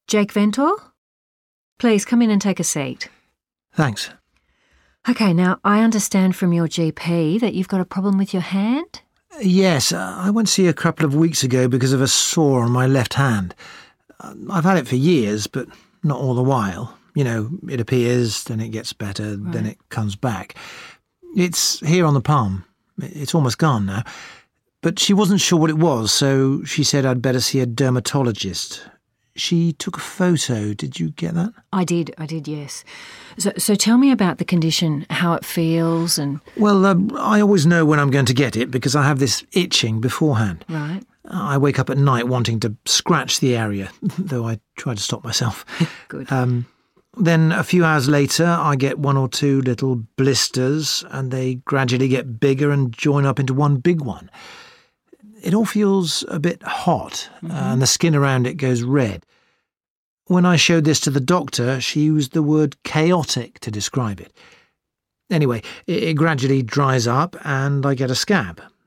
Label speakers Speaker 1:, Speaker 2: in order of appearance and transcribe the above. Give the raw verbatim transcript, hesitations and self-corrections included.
Speaker 1: Jake Ventor? Please come in and take a seat.
Speaker 2: Thanks.
Speaker 1: OK, now I understand from your G P that you've got a problem with your hand?
Speaker 2: Yes, uh, I went to see her a couple of weeks ago because of a sore on my left hand. Uh, I've had it for years, but not all the while. You know, it appears, then it gets better,
Speaker 1: Right.
Speaker 2: then it comes back. It's here on the palm. It's almost gone now. But she wasn't sure what it was, so she said I'd better see a dermatologist. She took a photo. Did you get that?
Speaker 1: I did, I did, yes. So, so tell me about the condition, how it feels and...
Speaker 2: Well, uh, I always know when I'm going to get it because I have this itching beforehand.
Speaker 1: Right.
Speaker 2: I wake up at night wanting to scratch the area, though I try to stop myself.
Speaker 1: Good.
Speaker 2: Um, then a few hours later, I get one or two little blisters, and they gradually get bigger and join up into one big one. It all feels a bit hot, mm-hmm. uh, and the skin around it goes red. When I showed this to the doctor, she used the word chaotic to describe it. Anyway, it, it gradually dries up, and I get a scab.